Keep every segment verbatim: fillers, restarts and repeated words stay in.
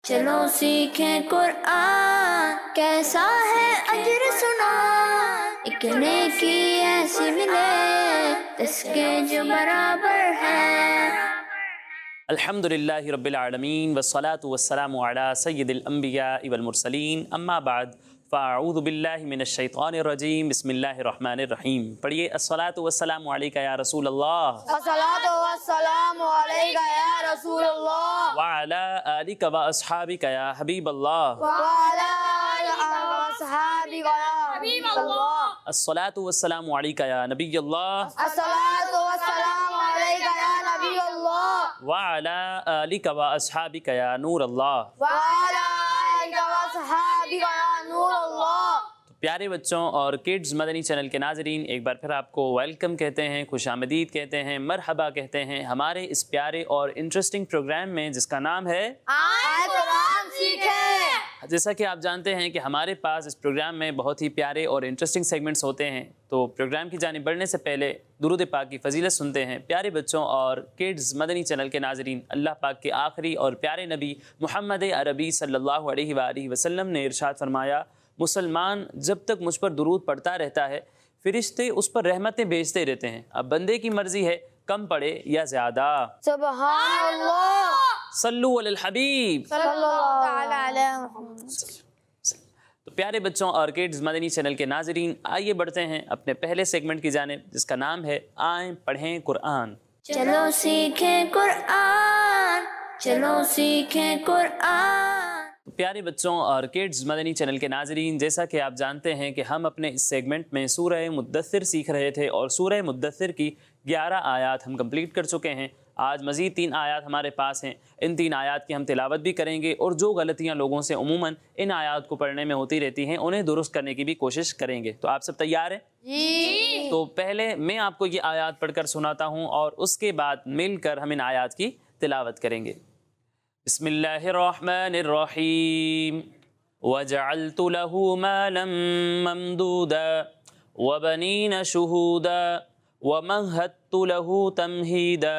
चलो सीखें कुरान, कैसा है अजर सुना, एक नेकी ऐसी मिले जिसके जो बराबर है। अल्हम्दुलिल्लाहि रब्बिल आलमीन वस्सलातु वस्सलामु अला सय्यिदिल अंबिया वल मुरसलीन, अम्मा बाद फ़अऊज़ु बिल्लाहि मिनश शैतानिर रजीम, बिस्मिल्लाहिर रहमानिर रहीम। पढ़िए अस्सलातु वस्सलामु अलैका या रसूल अल्लाह, अस्सलातु वस्सलामु अलैका या रसूल अल्लाह, व अला आलिका व अस्हाबिका या हबीब अल्लाह, व अला आलिका व अस्हाबिका या हबीब अल्लाह, अस्सलातु वस्सलामु अलैका या नबी अल्लाह, अस्सलातु वस्सलामु अलैका या नबी अल्लाह, व अला आलिका व अस्हाबिका या नूर अल्लाह। व अला आलिका व अस्हाबिका या नूर अल्लाह। तो प्यारे बच्चों और किड्स मदनी चैनल के नाजरीन, एक बार फिर आपको वेलकम कहते हैं, खुशामदीद कहते हैं, मरहबा कहते हैं हमारे इस प्यारे और इंटरेस्टिंग प्रोग्राम में जिसका नाम है आए कुरान सीखें। जैसा कि आप जानते हैं कि हमारे पास इस प्रोग्राम में बहुत ही प्यारे और इंटरेस्टिंग सेगमेंट्स होते हैं। तो प्रोग्राम की जानिब बढ़ने से पहले दुरूद पाक की फजीलत सुनते हैं। प्यारे बच्चों और किड्स मदनी चैनल के नाजरीन, अल्लाह पाक के आखिरी और प्यारे नबी मोहम्मद अरबी सल्लल्लाहु अलैहि वालैहि वसल्लम ने इरशाद फरमाया, मुसलमान जब तक मुझ पर दुरूद पढ़ता रहता है फिरिश्ते उस पर रहमतें भेजते रहते हैं। अब बंदे की मर्जी है कम पढ़े या ज़्यादा। सुभान अल्लाह, सल्लु अलल हबीब सल्लल्लाहु तआला अलैहि मुहम्मद। तो प्यारे बच्चों और किड्स मदनी चैनल के नाजरीन, आइए बढ़ते हैं अपने पहले सेगमेंट की जानिब जिसका नाम है आएं पढ़ें कुरान। चलो सीखें कुरान, चलो सीखें कुरान। तो प्यारे बच्चों और किड्स मदनी चैनल के नाजरीन, जैसा कि आप जानते हैं कि हम अपने इस सेगमेंट में सूरह मुद्दस्सिर सीख रहे थे और सूरह मुद्दस्सिर की ग्यारह आयात हम कंप्लीट कर चुके हैं। आज मज़ीद तीन आयात हमारे पास हैं। इन तीन आयात की हम तिलावत भी करेंगे और जो गलतियां लोगों से उमूमन इन आयात को पढ़ने में होती रहती हैं उन्हें दुरुस्त करने की भी कोशिश करेंगे। तो आप सब तैयार हैं? जी। तो पहले मैं आपको ये आयात पढ़कर सुनाता हूँ और उसके बाद मिलकर हम इन आयात की तिलावत करेंगे। बिस्मिल्लाहिर्रहमानिर्रहीम। वजअल्तु लहू मालन ममदूदा वबनीना शुहूदा वमहद्तु लहू तमहीदा।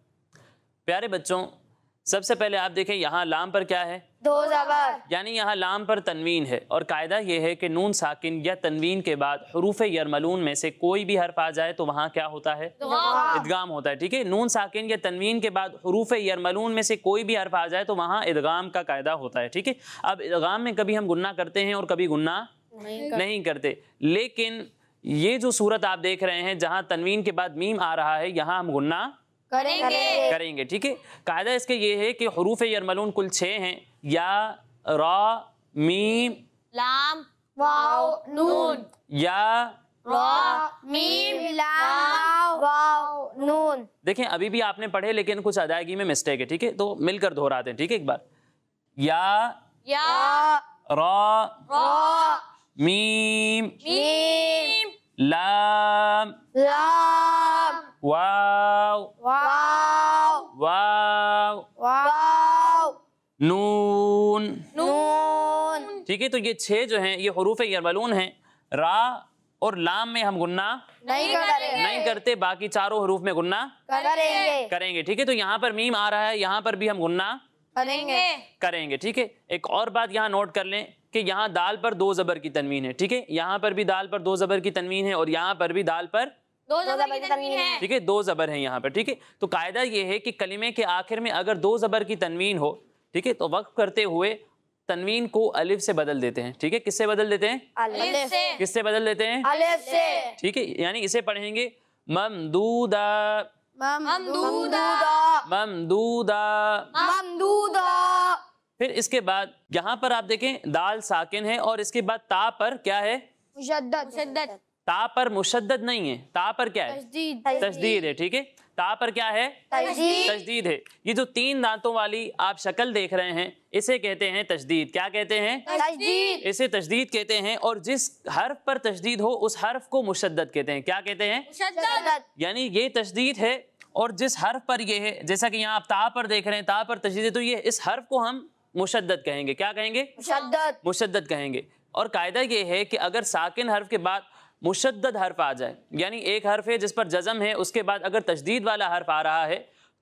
प्यारे बच्चों, सबसे पहले आप देखें यहाँ लाम पर क्या है? दो ज़बर, यानी यहाँ लाम पर तनवीन है और कायदा ये है कि नून साकिन या तनवीन के बाद हरूफ यरमलून में से कोई भी हर्फ आ जाए तो वहाँ क्या होता है? इदगाम होता है। ठीक है, नून साकिन या तनवीन के बाद हरूफ यरमलून में से कोई भी हर्फ आ जाए तो वहाँ इदगाम का कायदा होता है। ठीक है, अब इदगाम में कभी हम गुन्ना करते हैं और कभी गुन्ना नहीं, नहीं करते, लेकिन ये जो सूरत आप देख रहे हैं जहाँ तनवीन के बाद मीम आ रहा है यहाँ हम गुन्ना करेंगे करेंगे। ठीक है, कायदा इसके ये है कि हरूफ यरमलून कुल छः हैं, या, रा, मीम, लाम, वाव, नून, या, रा, मीम, लाम, वाव, नून। देखें अभी भी आपने पढ़े लेकिन कुछ अदायगी में मिस्टेक है। ठीक है, तो मिलकर दोहराते हैं। ठीक है, एक बार, या, या, रा, रा, मीम, मीम, लाम, लाम, वाव, वाव, वाव, वाव, नून। नून। ठीक है, तो ये छह जो हैं ये हरूफ यरमलून हैं। रा और लाम में हम गुन्ना नहीं करेंगे, नहीं करते, बाकी चारों हरूफ में गुन्ना करेंगे, करेंगे। ठीक है, तो यहाँ पर मीम आ रहा है, यहाँ पर भी हम गुन्ना करेंगे, करेंगे। ठीक है, एक और बात यहाँ नोट कर लें कि यहाँ दाल पर दो ज़बर की तनवीन है। ठीक है, यहाँ पर भी दाल पर दो ज़बर की तनवीन है और यहाँ पर भी दाल पर दो ज़बर की तनवीन है। ठीक है, दो ज़बर हैं यहाँ पर। ठीक है, तो कायदा ये है कि कलिमे के आखिर में अगर दो ज़बर की तनवीन हो, ठीक है, तो वक्फ करते हुए तनवीन को अलिफ से बदल देते हैं। ठीक है, किससे बदल देते हैं? अलिफ से, किससे बदल देते हैं? अलिफ से। ठीक है, यानी इसे पढ़ेंगे ममदूदा, ममदूदा, ममदूदा। ममदूदा। फिर इसके बाद यहाँ पर आप देखें दाल साकिन है और इसके बाद ता पर क्या है? मुशद्दद, मुशद्दद, ता पर मुशद्दद नहीं है, ता पर क्या है? तशदीद, तशदीद है। ठीक है, ता पर क्या है? तशदीद, तशदीद है। ये जो तीन दांतों वाली आप शक्ल देख रहे हैं इसे कहते हैं तशदीद। क्या कहते हैं? तशदीद, इसे तशदीद कहते हैं और जिस हर्फ पर तशदीद हो उस हर्फ को मुशद्दद कहते हैं। क्या कहते हैं? मुशद्दद। यानी ये तशदीद है और जिस हर्फ पर ये है, जैसा कि यहाँ आप ता पर देख रहे हैं, ता पर तशदीद है, तो ये इस हर्फ को हम मुशद्दद कहेंगे। क्या कहेंगे? मुशद्दद, मुशद्दद कहेंगे। और कायदा ये है कि अगर साकिन हर्फ के बाद मुशद्दद हर्फ आ जाए, यानी एक हर्फ है जिस पर जज़म है, उसके बाद अगर तशदीद वाला हर्फ आ रहा है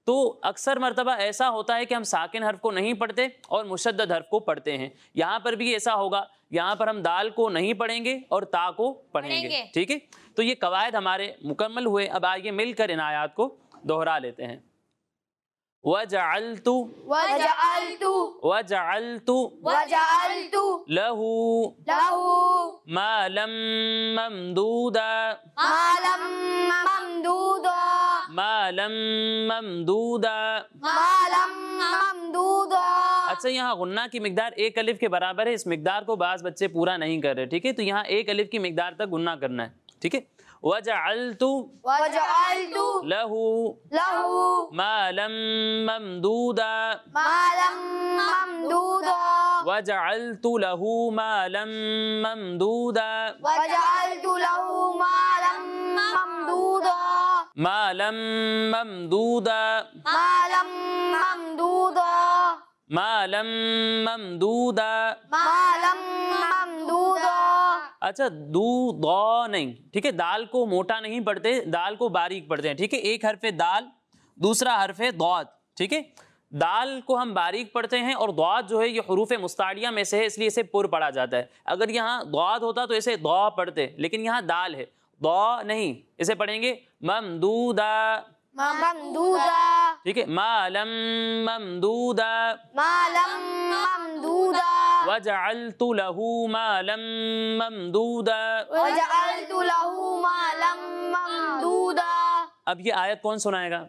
تو اکثر مرتبہ ایسا ہوتا ہے کہ ہم ساکن حرف کو نہیں پڑھتے اور مشدد حرف کو پڑھتے ہیں. یہاں پر بھی ایسا ہوگا, یہاں پر ہم دال کو نہیں پڑھیں گے اور تا کو پڑھیں گے. ٹھیک ہے, تو یہ قواعد ہمارے مکمل ہوئے. اب آئیے مل کر ان آیات کو دوہرا لیتے ہیں. وَجَعَلْتُ وَجَعَلْتُ وَجَعَلْتُ وَجَعَلْتُ لَهُ لَهُ مَالًا مَمْدُودًا مَالًا مَمْدُودًا مَالًا مَمْدُودًا مَالًا مَمْدُودًا. اچھا, یہاں غنہ کی مقدار ایک الف کے برابر ہے. اس مقدار کو بعض بچے پورا نہیں کر رہے. ٹھیک ہے, تو یہاں ایک الف کی مقدار تک غنہ کرنا ہے. ٹھیک ہے, وَجَعَلْتُ وَجَعَلْتُ لَهُ لَهُ مَالًا مَمْدُودًا مَالًا مَمْدُودًا وَجَعَلْتُ لَهُ مَالًا مَمْدُودًا وَجَعَلْتُ لَهُ مَالًا مَمْدُودًا مَالًا مَمْدُودًا مَالًا مَمْدُودًا مَالًا مَمْدُودًا مَالًا مَمْدُودًا. اچھا, دو ضا نہیں. ٹھیک ہے, دال کو موٹا نہیں پڑھتے, دال کو باریک پڑھتے ہیں. ٹھیک ہے, ایک حرف دال, دوسرا حرف ضاد. ٹھیک ہے, دال کو ہم باریک پڑھتے ہیں اور ضاد جو ہے یہ حروف مستعلیہ میں سے ہے, اس لیے اسے پر پڑھا جاتا ہے. اگر یہاں ضاد ہوتا تو اسے ضا پڑھتے, لیکن یہاں دال ہے, ضا نہیں. اسے پڑھیں گے ممدودا. ممدودا. ٹھیک ہے, مالم ممدودا مالم ممدودا وجعلت له مالا ممدودا وجعلت له مالا ممدودا. اب یہ آیت کون سنائے گا؟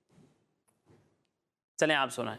چلیں آپ سنائیں.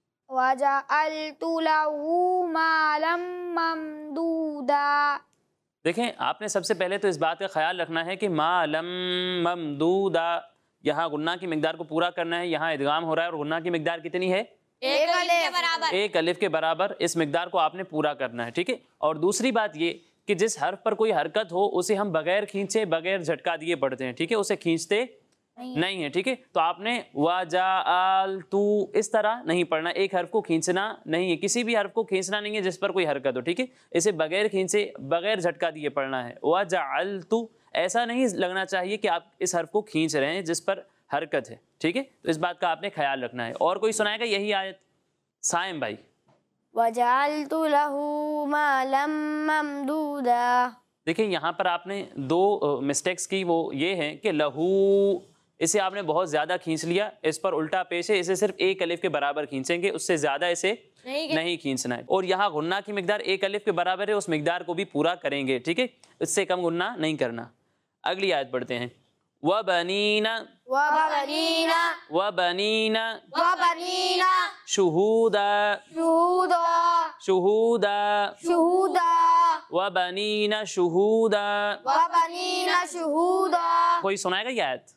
وجعلت له مالا ممدودا. دیکھیں, آپ نے سب سے پہلے تو اس بات کا خیال رکھنا ہے کہ مالم ممدودا, یہاں غنہ کی مقدار کو پورا کرنا ہے. یہاں ادغام ہو رہا ہے اور غنہ کی مقدار کتنی ہے؟ ایک الف کے برابر. ایک الف کے برابر. اس مقدار کو آپ نے پورا کرنا ہے. ٹھیک ہے, اور دوسری بات یہ کہ جس حرف پر کوئی حرکت ہو اسے ہم بغیر کھینچے بغیر جھٹکا دیے پڑھتے ہیں. ٹھیک ہے, اسے کھینچتے نہیں ہے. ٹھیک ہے, تو آپ نے وَجَعَلْتُ اس طرح نہیں پڑھنا. ایک حرف کو کھینچنا نہیں ہے, کسی بھی حرف کو کھینچنا نہیں ہے جس پر کوئی حرکت ہو. ٹھیک ہے, اسے بغیر کھینچے بغیر جھٹکا دیے پڑھنا ہے. وَجَعَلْتُ ایسا نہیں لگنا چاہیے کہ آپ اس حرف کو کھینچ رہے ہیں جس پر حرکت ہے. ٹھیک ہے, تو اس بات کا آپ نے خیال رکھنا ہے. اور کوئی سنائے گا یہی آیت؟ سائم بھائی. وجعلت له مالا ممدودا. دیکھیں, یہاں پر آپ نے دو مسٹیکس کی, وہ یہ ہیں کہ لہو اسے آپ نے بہت زیادہ کھینچ لیا, اس پر الٹا پیش ہے, اسے صرف ایک الف کے برابر کھینچیں گے, اس سے زیادہ اسے نہیں کھینچنا ہے. اور یہاں غنہ کی مقدار ایک الف کے برابر ہے, اس مقدار کو بھی پورا کریں گے. ٹھیک ہے, اس سے کم غنہ نہیں کرنا. اگلی آیت پڑھتے ہیں. وَبَنِينَ وَبَنِينَ وَبَنِينَ وَبَنِينَ شُهُودًا شُهُودًا شُهُودًا شُهُودًا وَبَنِينَ شُهُودًا وَبَنِينَ شُهُودًا. کوئی سنائے گا یہ آیت؟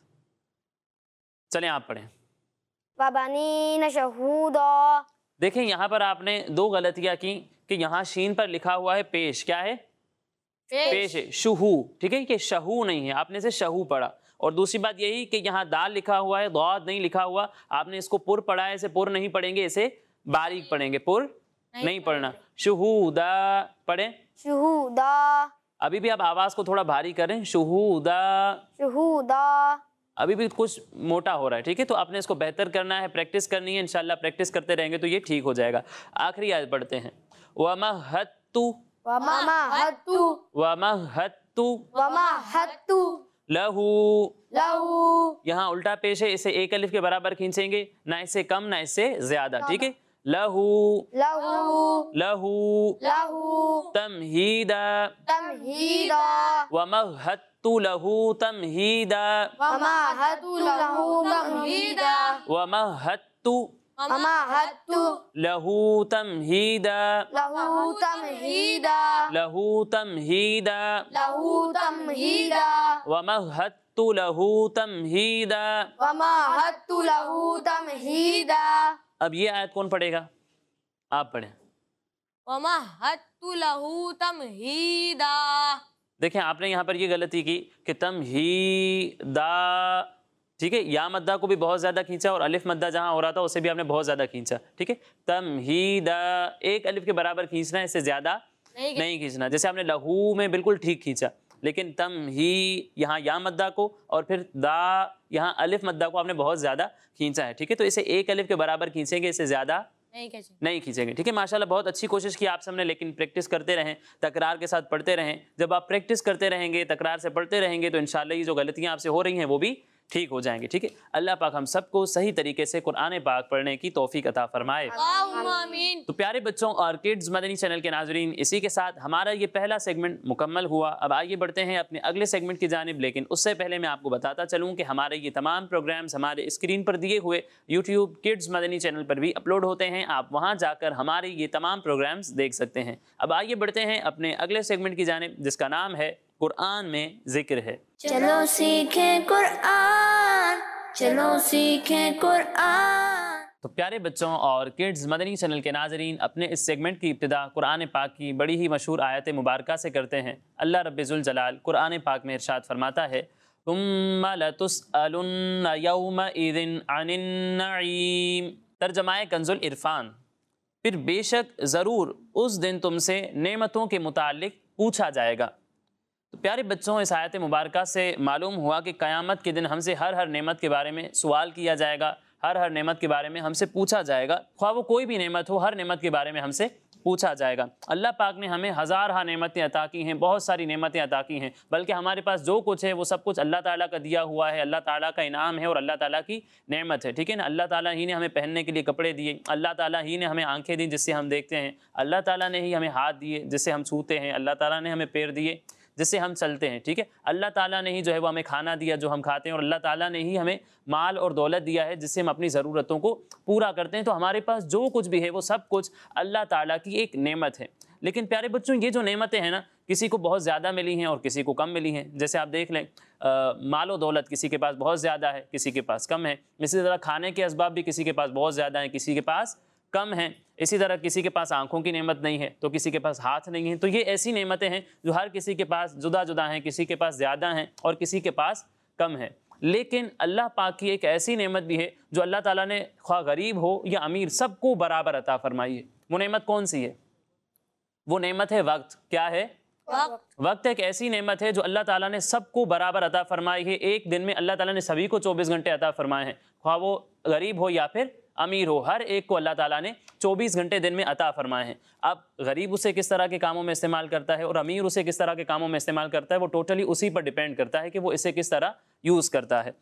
چلیں آپ پڑھیں. وَبَنِينَ شُهُودًا. دیکھیں, یہاں پر آپ نے دو غلطیاں کی کہ یہاں شین پر لکھا ہوا ہے پیش. کیا ہے؟ پیش ہے, شہو. ٹھیک ہے, کہ شہو نہیں ہے, آپ نے اسے شہو پڑھا. اور دوسری بات یہی کہ یہاں دال لکھا ہوا ہے, ضاد نہیں لکھا ہوا, آپ نے اس کو پر پڑھا ہے, اسے پر نہیں پڑھیں گے, اسے باریک پڑھیں گے, پر نہیں پڑھنا. شہودا پڑھیں. شہودا. ابھی بھی آپ آواز کو تھوڑا بھاری کریں. شہودا شہودا. ابھی بھی کچھ موٹا ہو رہا ہے. ٹھیک ہے, تو آپ نے اس کو بہتر کرنا ہے, پریکٹس کرنی ہے. انشاءاللہ پریکٹس کرتے رہیں گے تو یہ ٹھیک ہو جائے گا. آخری آیت پڑھتے ہیں. وَمَهَّدتُ وَمَهَّدتُ وَمَهَّدتُ وَمَهَّدتُ لَهُ لَهُ. یہاں الٹا پیش ہے, اسے ایک الف کے برابر کھینچیں گے, نہ اس سے کم نہ اس سے زیادہ. ٹھیک ہے, لَهُ لَهُ لَهُ لَهُ تَمْهِيدًا تَمْهِيدًا وَمَهَّدتُ لَهُ تَمْهِيدًا وَمَهَّدتُ لَهُ تَمْهِيدًا وَمَهَّدتُ وَمَهَّدتُ لَهُ تَمْهِيدًا لَهُ تَمْهِيدًا لَهُ تَمْهِيدًا لَهُ تَمْهِيدًا وَمَهَّدتُ لَهُ تَمْهِيدًا وَمَهَّدتُ لَهُ تَمْهِيدًا. اب یہ آیت کون پڑھے گا؟ آپ پڑھیں. وَمَهَّدتُ لَهُ تَمْهِيدًا. دیکھیں, آپ نے یہاں پر یہ غلطی کی کہ تمہیدا. ٹھیک ہے, یا مدہ کو بھی بہت زیادہ کھینچا اور الف مدہ جہاں ہو رہا تھا اسے بھی آپ نے بہت زیادہ کھینچا. ٹھیک ہے, تمہیدا ایک الف کے برابر کھینچنا ہے, اس سے زیادہ نہیں کھینچنا. جیسے آپ نے لہو میں بالکل ٹھیک کھینچا. لیکن تم ہی یہاں یا مدہ کو اور پھر دا یہاں الف مدہ کو آپ نے بہت زیادہ کھینچا ہے، ٹھیک ہے؟ تو اسے ایک الف کے برابر کھینچیں گے، اسے زیادہ نہیں کھینچیں گے، ٹھیک ہے؟ ماشاءاللہ بہت اچھی کوشش کی آپ سب نے، لیکن پریکٹس کرتے رہیں، تکرار کے ساتھ پڑھتے رہیں۔ جب آپ پریکٹس کرتے رہیں گے، تکرار سے پڑھتے رہیں گے تو انشاءاللہ یہ جو غلطیاں آپ سے ہو رہی ہیں وہ بھی ٹھیک ہو جائیں گے، ٹھیک ہے؟ اللہ پاک ہم سب کو صحیح طریقے سے قرآن پاک پڑھنے کی توفیق عطا فرمائے۔ آمین۔ تو پیارے بچوں اور کڈز مدنی چینل کے ناظرین، اسی کے ساتھ ہمارا یہ پہلا سیگمنٹ مکمل ہوا۔ اب آئیے بڑھتے ہیں اپنے اگلے سیگمنٹ کی جانب، لیکن اس سے پہلے میں آپ کو بتاتا چلوں کہ ہمارے یہ تمام پروگرامز ہمارے اسکرین پر دیے ہوئے یوٹیوب کڈز مدنی چینل پر بھی اپلوڈ ہوتے ہیں، آپ وہاں جا کر ہمارے یہ تمام پروگرامز دیکھ سکتے ہیں۔ اب آئیے بڑھتے ہیں اپنے اگلے سیگمنٹ کی جانب، جس کا نام ہے قرآن میں ذکر ہے۔ چلو سیکھیں قرآن، چلو سیکھیں قرآن۔ تو پیارے بچوں اور کڈز مدنی چینل کے ناظرین، اپنے اس سیگمنٹ کی ابتدا قرآن پاک کی بڑی ہی مشہور آیت مبارکہ سے کرتے ہیں۔ اللہ رب ذوالجلال قرآن پاک میں ارشاد فرماتا ہے، ثم لتسألن یومئذ عن النعیم۔ ترجمہ کنز العرفان، پھر بے شک ضرور اس دن تم سے نعمتوں کے متعلق پوچھا جائے گا۔ تو پیارے بچوں، اس آیت مبارکہ سے معلوم ہوا کہ قیامت کے دن ہم سے ہر ہر نعمت کے بارے میں سوال کیا جائے گا، ہر ہر نعمت کے بارے میں ہم سے پوچھا جائے گا، خواہ وہ کوئی بھی نعمت ہو، ہر نعمت کے بارے میں ہم سے پوچھا جائے گا۔ اللہ پاک نے ہمیں ہزارہ نعمتیں عطا کی ہیں، بہت ساری نعمتیں عطا کی ہیں، بلکہ ہمارے پاس جو کچھ ہے وہ سب کچھ اللہ تعالیٰ کا دیا ہوا ہے، اللہ تعالیٰ کا انعام ہے اور اللہ تعالیٰ کی نعمت ہے، ٹھیک ہے نا؟ اللہ تعالیٰ ہی نے ہمیں پہننے کے لیے کپڑے دیے، اللہ تعالیٰ ہی نے ہمیں آنکھیں دی جس سے ہم دیکھتے ہیں، اللہ تعالیٰ نے ہی ہمیں ہاتھ دیے جس سے ہم چھوتے ہیں، اللہ تعالیٰ نے ہمیں پیر دیے جس سے ہم چلتے ہیں، ٹھیک ہے؟ اللہ تعالیٰ نے ہی جو ہے وہ ہمیں کھانا دیا جو ہم کھاتے ہیں، اور اللہ تعالیٰ نے ہی ہمیں مال اور دولت دیا ہے جس سے ہم اپنی ضرورتوں کو پورا کرتے ہیں۔ تو ہمارے پاس جو کچھ بھی ہے وہ سب کچھ اللہ تعالیٰ کی ایک نعمت ہے۔ لیکن پیارے بچوں، یہ جو نعمتیں ہیں نا، کسی کو بہت زیادہ ملی ہیں اور کسی کو کم ملی ہیں۔ جیسے آپ دیکھ لیں، مال و دولت کسی کے پاس بہت زیادہ ہے، کسی کے پاس کم ہے۔ اسی طرح کھانے کے اسباب بھی کسی کے پاس بہت زیادہ ہیں، کسی کے پاس کم ہیں۔ اسی طرح کسی کے پاس آنکھوں کی نعمت نہیں ہے تو کسی کے پاس ہاتھ نہیں ہے۔ تو یہ ایسی نعمتیں ہیں جو ہر کسی کے پاس جدا جدا ہیں، کسی کے پاس زیادہ ہیں اور کسی کے پاس کم ہے۔ لیکن اللہ پاک کی ایک ایسی نعمت بھی ہے جو اللہ تعالیٰ نے خواہ غریب ہو یا امیر سب کو برابر عطا فرمائی ہے۔ وہ نعمت کون سی ہے؟ وہ نعمت ہے وقت۔ کیا ہے؟ وقت۔ وقت ایک ایسی نعمت ہے جو اللہ تعالیٰ نے سب کو برابر عطا فرمائی ہے۔ ایک دن میں اللہ تعالیٰ نے سبھی کو چوبیس گھنٹے عطا فرمائے ہیں، خواہ وہ غریب ہو یا پھر امیر ہو، ہر ایک کو اللہ تعالیٰ نے چوبیس گھنٹے دن میں عطا فرمائے ہیں۔ اب غریب اسے کس طرح کے کاموں میں استعمال کرتا ہے اور امیر اسے کس طرح کے کاموں میں استعمال کرتا ہے، وہ ٹوٹلی اسی پر ڈیپینڈ کرتا ہے کہ وہ اسے کس طرح یوز کرتا ہے۔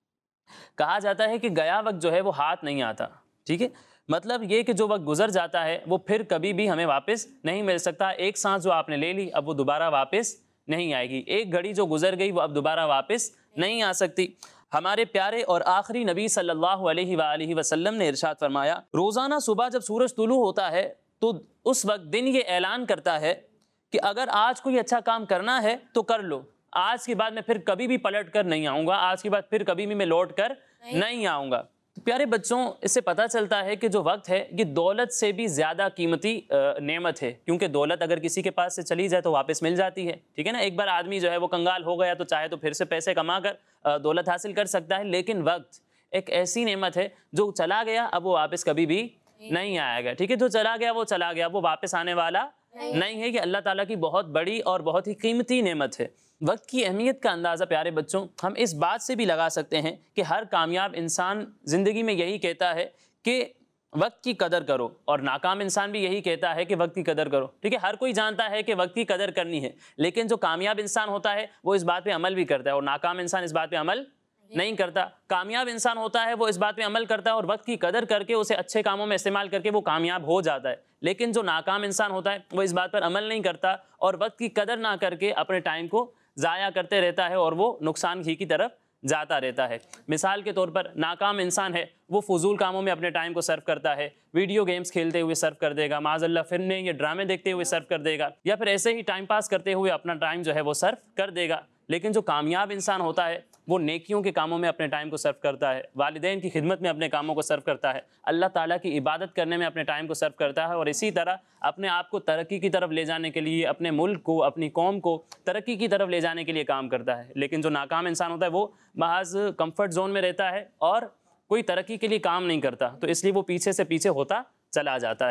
کہا جاتا ہے کہ گیا وقت جو ہے وہ ہاتھ نہیں آتا، ٹھیک ہے؟ مطلب یہ کہ جو وقت گزر جاتا ہے وہ پھر کبھی بھی ہمیں واپس نہیں مل سکتا۔ ایک سانس جو آپ نے لے لی اب وہ دوبارہ واپس نہیں آئے گی، ایک گھڑی جو گزر گئی وہ اب دوبارہ واپس نہیں آ سکتی۔ ہمارے پیارے اور آخری نبی صلی اللہ علیہ وآلہ وسلم نے ارشاد فرمایا، روزانہ صبح جب سورج طلوع ہوتا ہے تو اس وقت دن یہ اعلان کرتا ہے کہ اگر آج کوئی اچھا کام کرنا ہے تو کر لو، آج کے بعد میں پھر کبھی بھی پلٹ کر نہیں آؤں گا، آج کے بعد پھر کبھی بھی میں لوٹ کر نہیں آؤں گا۔ پیارے بچوں، اس سے پتہ چلتا ہے کہ جو وقت ہے یہ دولت سے بھی زیادہ قیمتی نعمت ہے، کیونکہ دولت اگر کسی کے پاس سے چلی جائے تو واپس مل جاتی ہے، ٹھیک ہے نا؟ ایک بار آدمی جو ہے وہ کنگال ہو گیا تو چاہے تو پھر سے پیسے کما کر دولت حاصل کر سکتا ہے، لیکن وقت ایک ایسی نعمت ہے جو چلا گیا اب وہ واپس کبھی بھی نہیں آئے گا، ٹھیک ہے؟ جو چلا گیا وہ چلا گیا، وہ واپس آنے والا نہیں ہے۔ یہ اللہ تعالیٰ کی بہت بڑی اور بہت ہی قیمتی نعمت ہے۔ وقت کی اہمیت کا اندازہ پیارے بچوں ہم اس بات سے بھی لگا سکتے ہیں کہ ہر کامیاب انسان زندگی میں یہی کہتا ہے کہ وقت کی قدر کرو، اور ناکام انسان بھی یہی کہتا ہے کہ وقت کی قدر کرو، ٹھیک ہے؟ ہر کوئی جانتا ہے کہ وقت کی قدر کرنی ہے، لیکن جو کامیاب انسان ہوتا ہے وہ اس بات پہ عمل بھی کرتا ہے اور ناکام انسان اس بات پہ عمل نہیں کرتا۔ کامیاب انسان ہوتا ہے وہ اس بات پہ عمل کرتا ہے اور وقت کی قدر کر کے اسے اچھے کاموں میں استعمال کر کے وہ کامیاب ہو جاتا ہے، لیکن جو ناکام انسان ہوتا ہے وہ اس بات پر عمل نہیں کرتا اور وقت کی قدر نہ کر کے اپنے ٹائم کو ضائع کرتے رہتا ہے اور وہ نقصان ہی کی طرف جاتا رہتا ہے۔ مثال کے طور پر ناکام انسان ہے وہ فضول کاموں میں اپنے ٹائم کو صرف کرتا ہے، ویڈیو گیمز کھیلتے ہوئے صرف کر دے گا، معاذ اللہ فلمیں یا ڈرامے دیکھتے ہوئے صرف کر دے گا، یا پھر ایسے ہی ٹائم پاس کرتے ہوئے اپنا ٹائم جو ہے وہ صرف کر دے گا۔ لیکن جو کامیاب انسان ہوتا ہے وہ نیکیوں کے کاموں میں اپنے ٹائم کو صرف کرتا ہے، والدین کی خدمت میں اپنے کاموں کو صرف کرتا ہے، اللہ تعالیٰ کی عبادت کرنے میں اپنے ٹائم کو صرف کرتا ہے، اور اسی طرح اپنے آپ کو ترقی کی طرف لے جانے کے لیے، اپنے ملک کو، اپنی قوم کو ترقی کی طرف لے جانے کے لیے کام کرتا ہے۔ لیکن جو ناکام انسان ہوتا ہے وہ محض کمفرٹ زون میں رہتا ہے اور کوئی ترقی کے لیے کام نہیں کرتا، تو اس لیے وہ پیچھے سے پیچھے ہوتا چلا جاتا ہے۔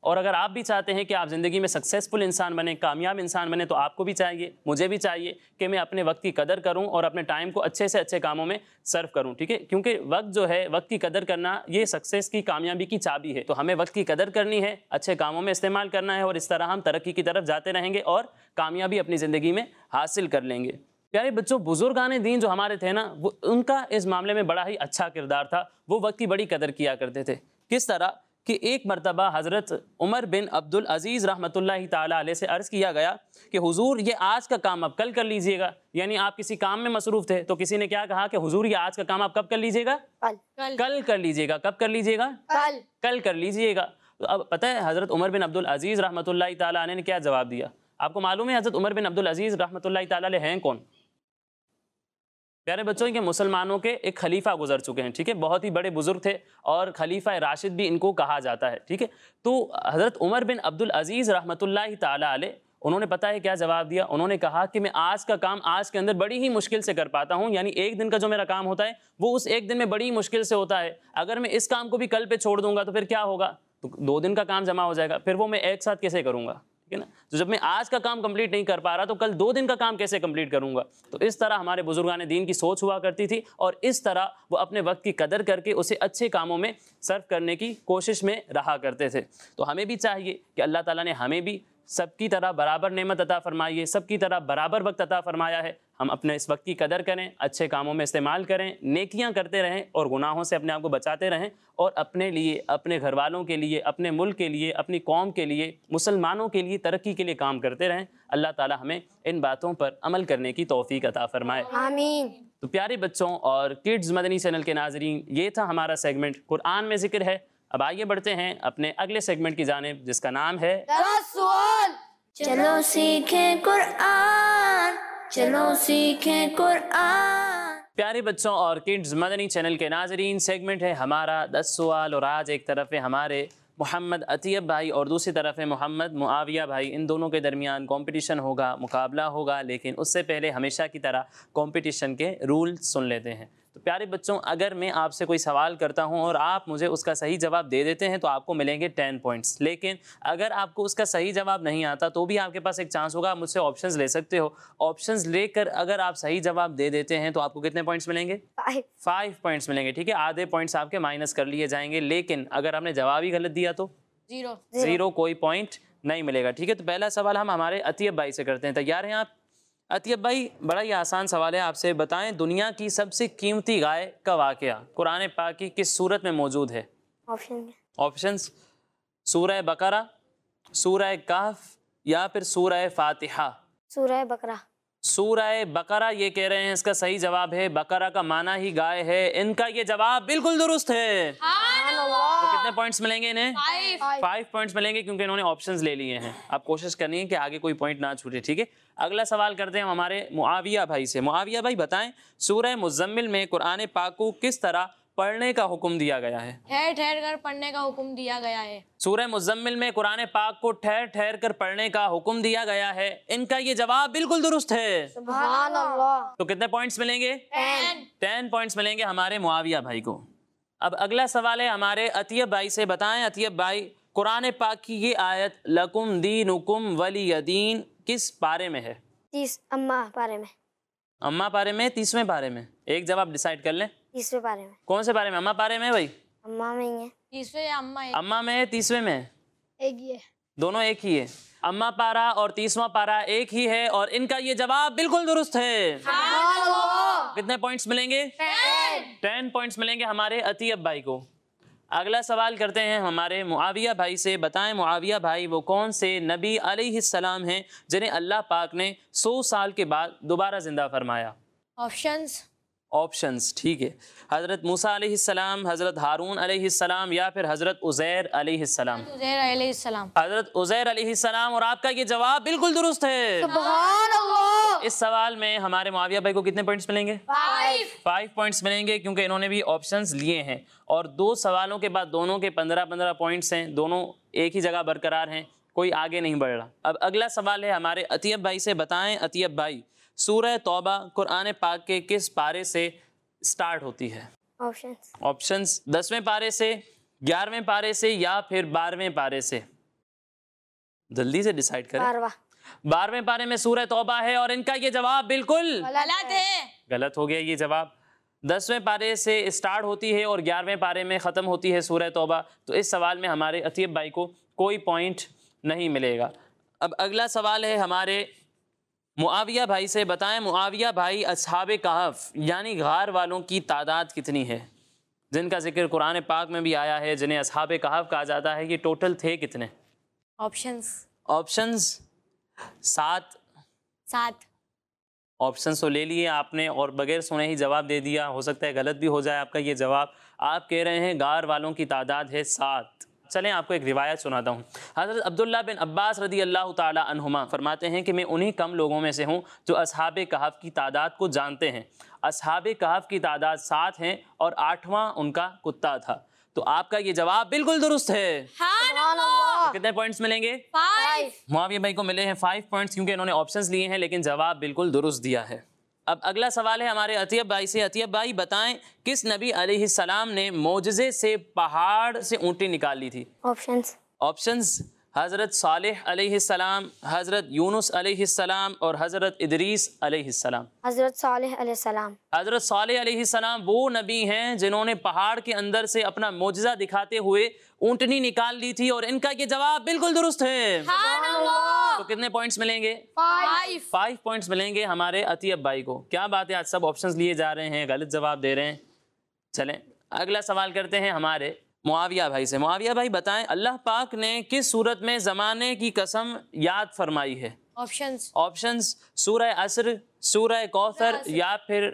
اور اگر آپ بھی چاہتے ہیں کہ آپ زندگی میں سکسیزفل انسان بنیں، کامیاب انسان بنیں، تو آپ کو بھی چاہیے، مجھے بھی چاہیے کہ میں اپنے وقت کی قدر کروں اور اپنے ٹائم کو اچھے سے اچھے کاموں میں صرف کروں، ٹھیک ہے؟ کیونکہ وقت جو ہے، وقت کی قدر کرنا یہ سکسیز کی، کامیابی کی چابی ہے. تو ہمیں وقت کی قدر کرنی ہے، اچھے کاموں میں استعمال کرنا ہے، اور اس طرح ہم ترقی کی طرف جاتے رہیں گے اور کامیابی اپنی زندگی میں حاصل کر لیں گے. پیارے بچوں، بزرگان دین جو ہمارے تھے نا، وہ ان کا اس معاملے میں بڑا ہی اچھا کردار تھا. وہ وقت کی بڑی قدر کیا کرتے تھے. کس طرح کہ ایک مرتبہ حضرت عمر بن عبد العزیز رحمۃ اللہ تعالیٰ علیہ سے عرض کیا گیا کہ حضور یہ آج کا کام اب کل کر لیجئے گا. یعنی آپ کسی کام میں مصروف تھے تو کسی نے کیا کہا کہ حضور یہ آج کا کام آپ کب کر لیجئے گا؟ کل کل کر لیجئے گا. کب کر لیجئے گا؟ کل کل کر لیجئے گا. تو اب پتہ ہے حضرت عمر بن عبد العزیز رحمۃ اللہ تعالیٰ علیہ نے کیا جواب دیا؟ آپ کو معلوم ہے حضرت عمر بن عبد العزیز رحمۃ اللہ تعالیٰ علیہ ہیں کون؟ پیارے بچوں، کہ مسلمانوں کے ایک خلیفہ گزر چکے ہیں، ٹھیک ہے؟ بہت ہی بڑے بزرگ تھے اور خلیفہ راشد بھی ان کو کہا جاتا ہے، ٹھیک ہے؟ تو حضرت عمر بن عبد العزیز رحمۃ اللہ تعالیٰ علیہ، انہوں نے پتہ ہے کیا جواب دیا؟ انہوں نے کہا کہ میں آج کا کام آج کے اندر بڑی ہی مشکل سے کر پاتا ہوں. یعنی ایک دن کا جو میرا کام ہوتا ہے وہ اس ایک دن میں بڑی ہی مشکل سے ہوتا ہے. اگر میں اس کام کو بھی کل پہ چھوڑ دوں گا تو پھر کیا ہوگا؟ تو دو دن کا کام جمع ہو جائے گا. پھر وہ میں ایک ساتھ کیسے کروں گا؟ ٹھیک ہے نا؟ تو جب میں آج کا کام کمپلیٹ نہیں کر پا رہا تو کل دو دن کا کام کیسے کمپلیٹ کروں گا؟ تو اس طرح ہمارے بزرگان دین کی سوچ ہوا کرتی تھی، اور اس طرح وہ اپنے وقت کی قدر کر کے اسے اچھے کاموں میں صرف کرنے کی کوشش میں رہا کرتے تھے. تو ہمیں بھی چاہیے کہ اللہ تعالیٰ نے ہمیں بھی سب کی طرح برابر نعمت عطا فرمائی ہے، سب کی طرح برابر وقت عطا فرمایا ہے. ہم اپنے اس وقت کی قدر کریں، اچھے کاموں میں استعمال کریں، نیکیاں کرتے رہیں اور گناہوں سے اپنے آپ کو بچاتے رہیں، اور اپنے لیے، اپنے گھر والوں کے لیے، اپنے ملک کے لیے، اپنی قوم کے لیے، مسلمانوں کے لیے ترقی کے لیے کام کرتے رہیں. اللہ تعالی ہمیں ان باتوں پر عمل کرنے کی توفیق عطا فرمائے. آمین. تو پیارے بچوں اور کڈز مدنی چینل کے ناظرین، یہ تھا ہمارا سیگمنٹ قرآن میں ذکر ہے. اب آئیے بڑھتے ہیں اپنے اگلے سیگمنٹ کی جانب، جس کا نام ہے دس سوال. چلو سیکھیں قرآن، چلو سیکھیں قرآن. پیارے بچوں اور کڈز مدنی چینل کے ناظرین، سیگمنٹ ہے ہمارا دس سوال. اور آج ایک طرف ہے ہمارے محمد عطیب بھائی اور دوسری طرف ہے محمد معاویہ بھائی. ان دونوں کے درمیان کمپٹیشن ہوگا، مقابلہ ہوگا، لیکن اس سے پہلے ہمیشہ کی طرح کمپٹیشن کے رول سن لیتے ہیں. تو پیارے بچوں، اگر میں آپ سے کوئی سوال کرتا ہوں اور آپ مجھے اس کا صحیح جواب دے دیتے ہیں تو آپ کو ملیں گے ٹین پوائنٹس. لیکن اگر آپ کو اس کا صحیح جواب نہیں آتا تو بھی آپ کے پاس ایک چانس ہوگا، آپ مجھ سے آپشنز لے سکتے ہو. آپشنز لے کر اگر آپ صحیح جواب دے دیتے ہیں تو آپ کو کتنے پوائنٹس ملیں گے؟ فائیو. فائیو پوائنٹس ملیں گے، ٹھیک ہے؟ آدھے پوائنٹس آپ کے مائنس کر لیے جائیں گے. لیکن اگر آپ نے جواب ہی غلط دیا تو زیرو. زیرو، کوئی پوائنٹ نہیں ملے گا، ٹھیک ہے؟ تو پہلا سوال ہم ہمارے عطیب بھائی سے کرتے ہیں. تیار ہیں آپ؟ عطیب بھائی، بڑا ہی آسان سوال ہے، آپ سے بتائیں دنیا کی سب سے قیمتی گائے کا واقعہ قرآن پاک کی کس سورت میں موجود ہے؟ آپشن. آپشنز: سورہ بقرہ، سورہ کہف، یا پھر سورہ فاتحہ. سورہ بقرہ. سورہ بقرہ یہ کہہ رہے ہیں اس کا صحیح جواب ہے. بقرہ کا معنی ہی گائے ہے. ان کا یہ جواب بالکل درست ہے. تو کتنے پوائنٹس ملیں گے انہیں؟ فائیو پوائنٹس ملیں گے، کیونکہ انہوں نے آپشنز لے لیے ہیں. آپ کوشش کرنی ہے کہ آگے کوئی پوائنٹ نہ چھوٹے، ٹھیک ہے؟ اگلا سوال کرتے ہیں ہم ہمارے معاویہ بھائی سے. معاویہ بھائی بتائیں سورہ مزمل میں قرآن پاک کو کس طرح پڑھنے کا حکم دیا گیا ہے؟ ٹھہر ٹھہر کر پڑھنے کا حکم دیا گیا ہے. سورہ مزمل میں قرآن پاک کو ٹھہر ٹھہر کر پڑھنے کا حکم دیا گیا ہے. ان کا یہ جواب بالکل درست ہے. سبحان اللہ. تو کتنے پوائنٹس ملیں گے؟ ٹین. ٹین پوائنٹس ملیں گے ہمارے معاویہ بھائی کو. اب اگلا سوال ہے ہمارے عطیب بھائی سے. بتائیں عطیب بھائی قرآن پاک کی یہ آیت لکم دینکم ولی دین کس پارے میں ہے؟ تیس اما پارے میں. اما پارے میں، تیسویں پارے میں؟ ایک جواب ڈیسائیڈ کر لیں. تیسویں پارے میں. کون سے پارے میں؟ اما پارے میں بھائی؟ اما میں ہی ہے. تیسویں یا اما ایک اما میں ہے، تیسویں میں ہے؟ ایک ہی ہے. دونوں ایک ہی ہے. اما پارا اور تیسواں پارا ایک ہی ہے، اور ان کا یہ جواب بالکل درست ہے. کتنے پوائنٹس ملیں گے؟ ٹین پوائنٹس ملیں گے ہمارے عطیب بھائی کو. اگلا سوال کرتے ہیں ہمارے معاویہ بھائی سے. بتائیں معاویہ بھائی وہ کون سے نبی علیہ السلام ہیں جنہیں اللہ پاک نے سو سال کے بعد دوبارہ زندہ فرمایا؟ آپشنز. آپشنز ٹھیک ہے. حضرت موسیٰ علیہ السلام، حضرت ہارون علیہ السلام، یا پھر حضرت عزیر علیہ السلام؟ عزیر علیہ السلام. حضرت عزیر علیہ السلام. اور آپ کا یہ جواب بالکل درست ہے. سبحان اللہ. اس سوال میں ہمارے معاویہ بھائی کو کتنے پوائنٹس ملیں گے؟ فائیو. فائیو پوائنٹس ملیں گے، کیونکہ انہوں نے بھی آپشنز لیے ہیں. اور دو سوالوں کے بعد دونوں کے پندرہ پندرہ پوائنٹس ہیں، دونوں ایک ہی جگہ برقرار ہیں، کوئی آگے نہیں بڑھ رہا. اب اگلا سوال ہے ہمارے عطیب بھائی سے. بتائیں عطیب بھائی سورہ توبہ قرآن پاک کے کس پارے سے سٹارٹ ہوتی ہے؟ آپشنز. آپشنز: دسویں پارے سے، گیارہویں پارے سے، یا پھر بارہویں پارے سے؟ جلدی سے ڈیسائیڈ کریں. بارواں. بارہویں پارے میں سورہ توبہ ہے اور ان کا یہ جواب بالکل غلط ہے. غلط ہو گیا یہ جواب. دسویں پارے سے اسٹارٹ ہوتی ہے اور گیارہویں پارے میں ختم ہوتی ہے سورہ توبہ. تو اس سوال میں ہمارے عطیب بھائی کو کوئی پوائنٹ نہیں ملے گا. اب اگلا سوال ہے ہمارے معاویہ بھائی سے. بتائیں معاویہ بھائی اصحاب کہف یعنی غار والوں کی تعداد کتنی ہے جن کا ذکر قرآن پاک میں بھی آیا ہے, جنہیں اصحاب کہف کہا جاتا ہے, یہ ٹوٹل تھے کتنے؟ آپشنز. آپشنز سات. سات. آپشنز تو لے لیے آپ نے اور بغیر سنے ہی جواب دے دیا. ہو سکتا ہے غلط بھی ہو جائے آپ کا یہ جواب. آپ کہہ رہے ہیں غار والوں کی تعداد ہے سات. چلیں آپ کو ایک روایت سناتا ہوں. حضرت عبداللہ بن عباس رضی اللہ تعالی عنہما فرماتے ہیں کہ میں انہی کم لوگوں میں سے ہوں جو اصحاب کہف کی تعداد کو جانتے ہیں. اصحاب کہف کی تعداد سات ہیں اور آٹھواں ان کا کتا تھا. تو آپ کا یہ جواب بالکل درست ہے. کتنے پوائنٹس ملیں گے؟ فائیو. معاویہ بھائی کو ملے ہیں فائیو پوائنٹس کیونکہ انہوں نے آپشنز لیے ہیں لیکن جواب بالکل درست دیا ہے. اب اگلا سوال ہے ہمارے عطیب بھائی سے. عطیب بھائی بتائیں کس نبی علیہ السلام نے معجزے سے پہاڑ سے اونٹیں نکال لی تھی؟ آپشنز. آپشنز حضرت صالح علیہ السلام, حضرت یونس علیہ السلام اور حضرت ادریس علیہ السلام. حضرت صالح علیہ السلام. حضرت صالح علیہ السلام وہ نبی ہیں جنہوں نے پہاڑ کے اندر سے اپنا معجزہ دکھاتے ہوئے اونٹنی نکال لی تھی اور ان کا یہ جواب بالکل درست ہے. تو کتنے پوائنٹس ملیں گے؟ فائیو. فائیو پوائنٹس ملیں گے ہمارے عطیب بھائی کو. کیا بات ہے, آج سب آپشنز لیے جا رہے ہیں, غلط جواب دے رہے ہیں. چلیں اگلا سوال کرتے ہیں ہمارے معاویہ بھائی سے. معاویہ بھائی بتائیں اللہ پاک نے کس صورت میں زمانے کی قسم یاد فرمائی ہے؟ آپشنز. آپشنز سورہ عصر, سورہ کوثر یا پھر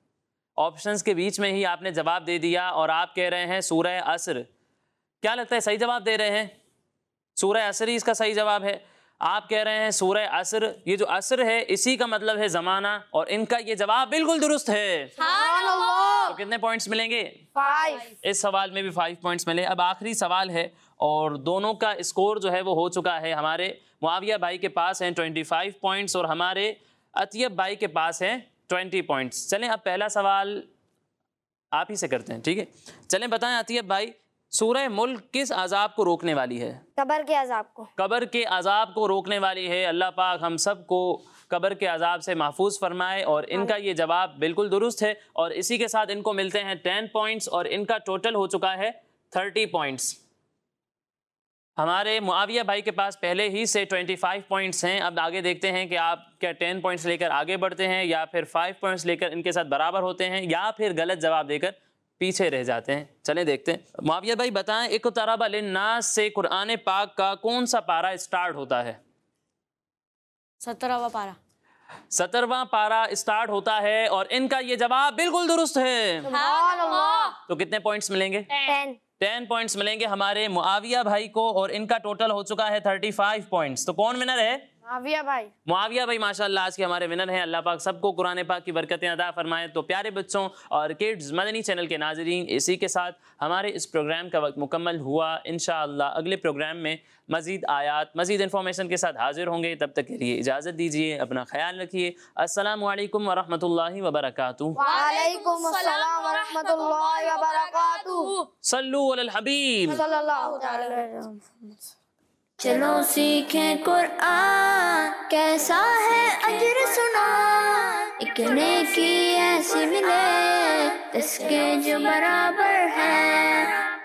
آپشنز کے بیچ میں ہی آپ نے جواب دے دیا اور آپ کہہ رہے ہیں سورہ عصر. کیا لگتا ہے صحیح جواب دے رہے ہیں؟ سورہ عصر ہی اس کا صحیح جواب ہے. آپ کہہ رہے ہیں سورہ عصر. یہ جو عصر ہے اسی کا مطلب ہے زمانہ اور ان کا یہ جواب بالکل درست ہے. تو کتنے پوائنٹس ملیں گے؟ فائیو. اس سوال میں بھی فائیو پوائنٹس ملے. اب آخری سوال ہے اور دونوں کا اسکور جو ہے وہ ہو چکا ہے. ہمارے معاویہ بھائی کے پاس ہیں ٹوینٹی فائیو پوائنٹس اور ہمارے عطیب بھائی کے پاس ہیں ٹوینٹی پوائنٹس. چلیں اب پہلا سوال آپ ہی سے کرتے ہیں, ٹھیک ہے؟ چلیں بتائیں عطیب بھائی سورہ ملک کس عذاب کو روکنے والی ہے؟ قبر کے عذاب کو. قبر کے عذاب کو روکنے والی ہے. اللہ پاک ہم سب کو قبر کے عذاب سے محفوظ فرمائے اور ان کا یہ جواب بالکل درست ہے اور اسی کے ساتھ ان کو ملتے ہیں ٹین پوائنٹس اور ان کا ٹوٹل ہو چکا ہے تھرٹی پوائنٹس. ہمارے معاویہ بھائی کے پاس پہلے ہی سے ٹوینٹی فائیو پوائنٹس ہیں. اب آگے دیکھتے ہیں کہ آپ کیا ٹین پوائنٹس لے کر آگے بڑھتے ہیں یا پھر فائیو پوائنٹس لے کر ان کے ساتھ برابر ہوتے ہیں یا پھر غلط جواب دے کر پیچھے رہ جاتے ہیں. چلیں دیکھتے ہیں. معاویہ بھائی بتائیں اقترب للناس سے قرآن پاک کا کون سا پارہ اسٹارٹ ہوتا ہے؟ سترہواں پارہ. سترواں پارہ اسٹارٹ ہوتا ہے اور ان کا یہ جواب بالکل درست ہے. تو کتنے پوائنٹس ملیں گے؟ ٹین. ٹین پوائنٹس ملیں گے ہمارے معاویہ بھائی کو اور ان کا ٹوٹل ہو چکا ہے تھرٹی فائیو پوائنٹس. تو کون ونر ہے؟ معاویہ بھائی. معاویہ بھائی ماشاءاللہ آج کے ہمارے ونر ہیں. اللہ پاک سب کو قرآن پاک کی برکتیں عطا فرمائے. تو پیارے بچوں اور کڈز مدنی چینل کے ناظرین, اسی کے ساتھ ہمارے اس پروگرام کا وقت مکمل ہوا. انشاءاللہ اگلے پروگرام میں مزید آیات مزید انفارمیشن کے ساتھ حاضر ہوں گے. تب تک کے لیے اجازت دیجیے, اپنا خیال رکھیے. السلام علیکم ورحمۃ اللہ وبرکاتہ. وعلیکم السلام ورحمۃ اللہ وبرکاتہ. صلو علی الحبیب صلی اللہ تعالی علیہ وسلم. چلو سیکھیں قرآن کیسا ہے اجر سنا, ایک نیکی ایسی ملے اس کے جو برابر ہے.